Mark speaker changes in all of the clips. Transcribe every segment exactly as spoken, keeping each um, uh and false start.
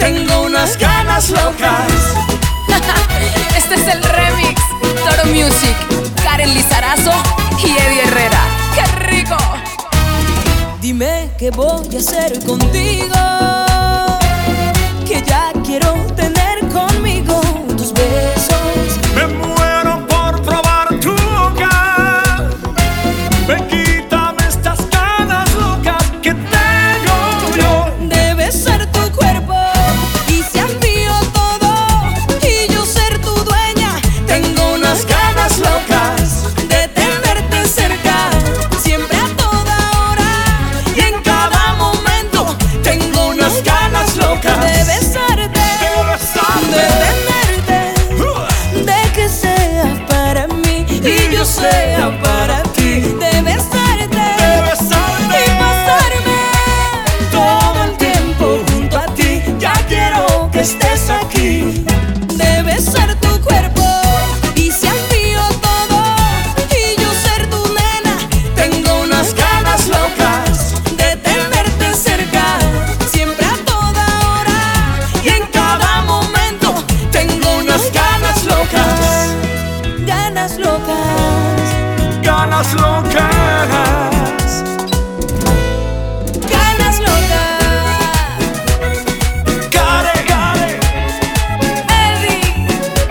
Speaker 1: tengo unas ganas locas.
Speaker 2: Este es el remix, Toro Music, Karen Lizarazo y Eddie Herrera. ¡Qué rico!
Speaker 1: Dime qué voy a hacer contigo, que ya quiero tener conmigo tus besos.
Speaker 3: Me muero por probar tu boca, me quítame estas ganas locas que tengo yo.
Speaker 1: Debe ser tu cuerpo y se envío todo y yo ser tu dueña. Tengo unas ganas locas de tenerte cerca, siempre a toda hora y en cada momento. Tengo unas ganas locas de besarte, de tenerte, de que seas para mí y yo sea para ti. De besarte, y pasarme todo el tiempo junto a ti. Ya quiero que estés aquí. Debe ser tu cuerpo y se envío todo y yo ser tu nena. Tengo unas ganas locas de tenerte cerca, siempre a toda hora y en cada momento. Tengo unas ganas locas, ganas locas,
Speaker 3: Ganas locas.
Speaker 1: ganas locas.
Speaker 3: Care, care.
Speaker 1: Eddie,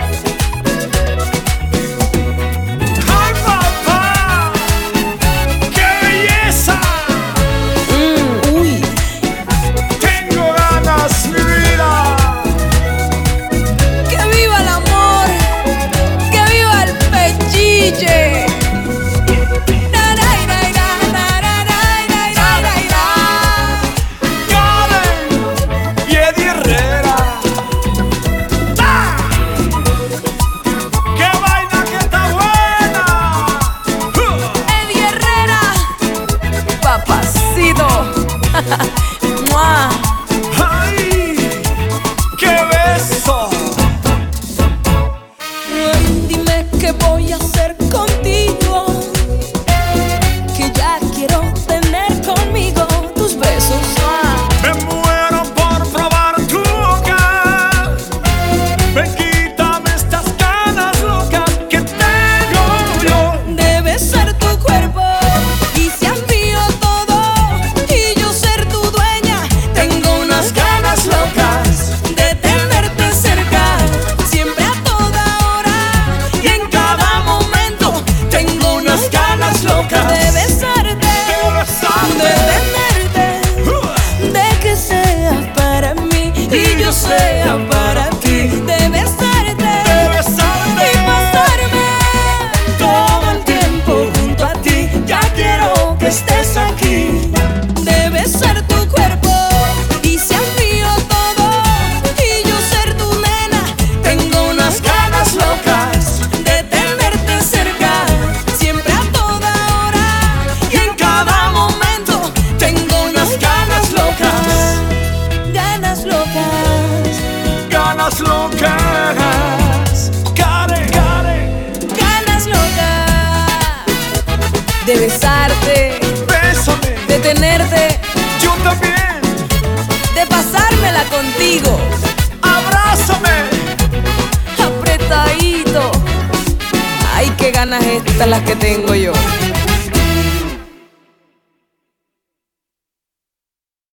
Speaker 3: ¡Ay, papá! ¡Qué belleza!
Speaker 1: mm, uy,
Speaker 3: Tengo ganas, mi vida.
Speaker 1: que viva el amor, que viva el pechiche.
Speaker 3: Karen y Eddie Herrera. ¡Ah! ¡Qué vaina que está buena!
Speaker 1: Eddie Herrera, papacito. Mua.
Speaker 3: ¡Ay! ¡Qué beso!
Speaker 1: Ay, dime qué voy a hacer contigo, que ya quiero tener conmigo tus besos. Ah.
Speaker 3: Me muero por probar tu boca, me quítame estas ganas locas que tengo yo.
Speaker 1: Debe ser tu cuerpo y se envío todo y yo ser tu dueña. Tengo unas ganas locas de tenerte cerca, siempre a toda hora y en cada momento. Tengo unas ganas locas de besarte, de tenerte, de que seas para mí y yo sea para ti. De besarte, y pasarme todo el tiempo junto a ti. Ya quiero que estés aquí. Debe ser tu cuerpo y se envío todo y yo ser tu nena. Tengo unas ganas locas de tenerte cerca, siempre a toda hora y en cada momento. Tengo unas ganas locas, ganas locas,
Speaker 3: Ganas locas. Care, care.
Speaker 1: ganas locas de besarte,
Speaker 3: Bésame.
Speaker 1: de tenerte,
Speaker 3: Yo también.
Speaker 1: de pasármela contigo,
Speaker 3: Abrázame.
Speaker 1: apretadito. Ay, qué ganas estas las que tengo yo.